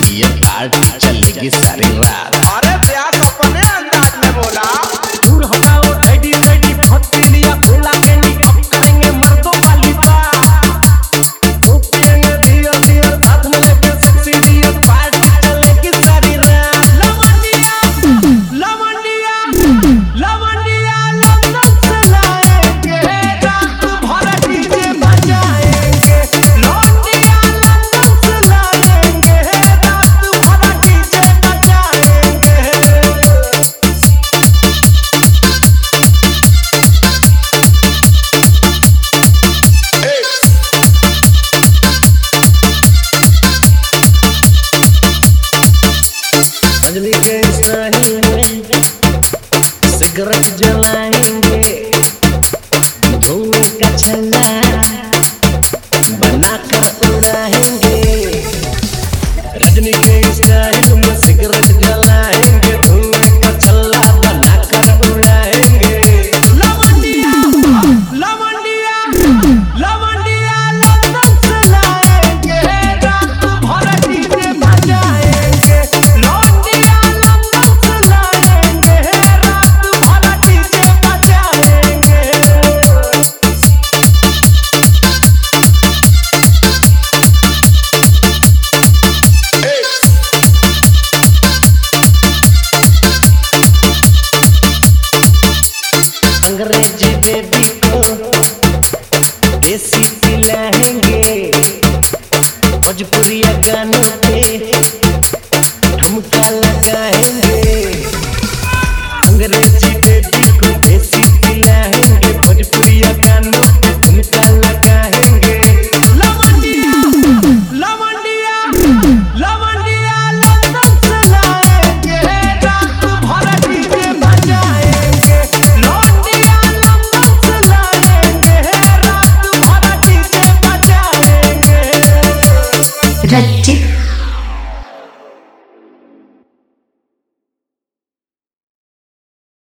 ये पार्टी चलेगी सारी रात। अरे प्यास अपने अंदाज में बोला। दूर हटाओ रेडी रेडी फट्टी लिया खुला कैंडी अब करेंगे मर्दों वाली बात। वो पिएंगे डियर डियर साथ में लेके सेक्सी डियर पार्टी चलेगी सारी रात। लवंडिया लवंडिया लवंडिया लंदन से लाएंगे रात भर डीजे बजाएंगे। लवंडिया लंदन से लाएंगे रात भर डीजे बजाएंगे। रजनी के स्टाइल में सिगरेट जलाएंगे, धुएं का छल्ला बनाकर उड़ाएंगे। रजनी के स्टाइल में सिगरेट जलाएंगे, धुएं का छल्ला बनाकर उड़ाएंगे। लवंडिया लवंडिया लवंडिया लंदन से लाएंगे रात भर डीजे बजाएंगे। लवंडिया लंदन से लाएंगे रात भर डीजे बजाएंगे। अंग्रेजी बेबी को देसी पिलाएंगे, भोजपुरिया गानों पे ठुमका लगाएंगे। अंग्रेजी बेबी को देसी